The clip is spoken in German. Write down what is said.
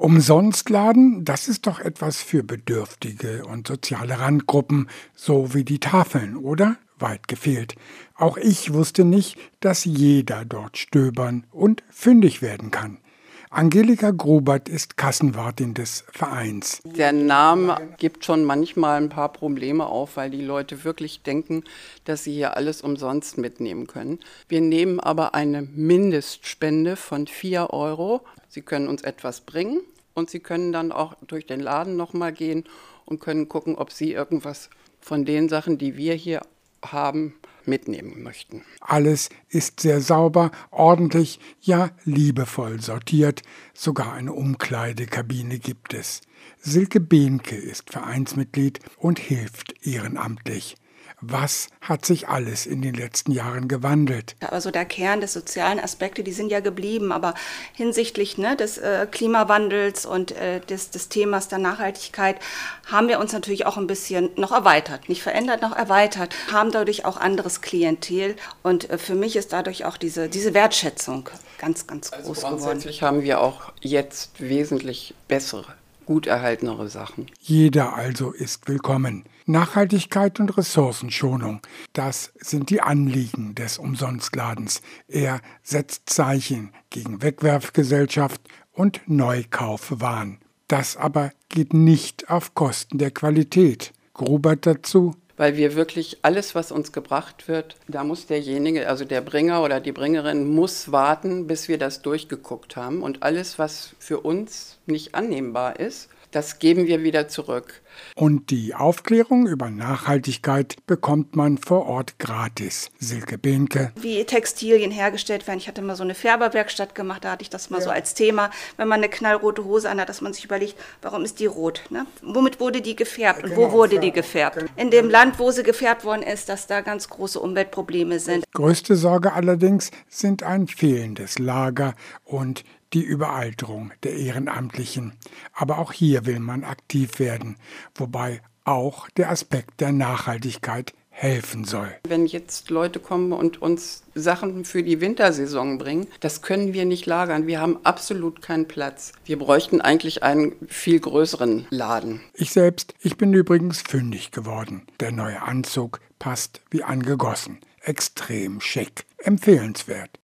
Umsonstladen, das ist doch etwas für Bedürftige und soziale Randgruppen, so wie die Tafeln, oder? Weit gefehlt. Auch ich wusste nicht, dass jeder dort stöbern und fündig werden kann. Angelika Grubert ist Kassenwartin des Vereins. Der Name gibt schon manchmal ein paar Probleme auf, weil die Leute wirklich denken, dass sie hier alles umsonst mitnehmen können. Wir nehmen aber eine Mindestspende von 4 Euro. Sie können uns etwas bringen und Sie können dann auch durch den Laden nochmal gehen und können gucken, ob Sie irgendwas von den Sachen, die wir hier haben, mitnehmen möchten. Alles ist sehr sauber, ordentlich, ja liebevoll sortiert. Sogar eine Umkleidekabine gibt es. Silke Behnke ist Vereinsmitglied und hilft ehrenamtlich. Was hat sich alles in den letzten Jahren gewandelt? Also der Kern des sozialen Aspekte, die sind ja geblieben, aber hinsichtlich des Klimawandels und des Themas der Nachhaltigkeit haben wir uns natürlich auch ein bisschen noch erweitert, nicht verändert, noch erweitert, haben dadurch auch anderes Klientel und für mich ist dadurch auch diese Wertschätzung ganz, ganz groß geworden. Grundsätzlich haben wir auch jetzt wesentlich bessere, gut erhaltenere Sachen. Jeder also ist willkommen. Nachhaltigkeit und Ressourcenschonung, das sind die Anliegen des Umsonstladens. Er setzt Zeichen gegen Wegwerfgesellschaft und Neukaufwahn. Das aber geht nicht auf Kosten der Qualität. Grubert dazu: Weil wir wirklich alles, was uns gebracht wird, da muss derjenige, also der Bringer oder die Bringerin, muss warten, bis wir das durchgeguckt haben. Und alles, was für uns nicht annehmbar ist, das geben wir wieder zurück. Und die Aufklärung über Nachhaltigkeit bekommt man vor Ort gratis. Silke Behnke: Wie Textilien hergestellt werden. Ich hatte mal so eine Färberwerkstatt gemacht, da hatte ich das mal so als Thema. Wenn man eine knallrote Hose anhat, dass man sich überlegt, warum ist die rot? Ne? Womit wurde die gefärbt und wo wurde die gefärbt? In dem Land, wo sie gefärbt worden ist, dass da ganz große Umweltprobleme sind. Größte Sorge allerdings sind ein fehlendes Lager und die Überalterung der Ehrenamtlichen. Aber auch hier will man aktiv werden, wobei auch der Aspekt der Nachhaltigkeit helfen soll. Wenn jetzt Leute kommen und uns Sachen für die Wintersaison bringen, das können wir nicht lagern. Wir haben absolut keinen Platz. Wir bräuchten eigentlich einen viel größeren Laden. Ich bin übrigens fündig geworden. Der neue Anzug passt wie angegossen. Extrem schick. Empfehlenswert.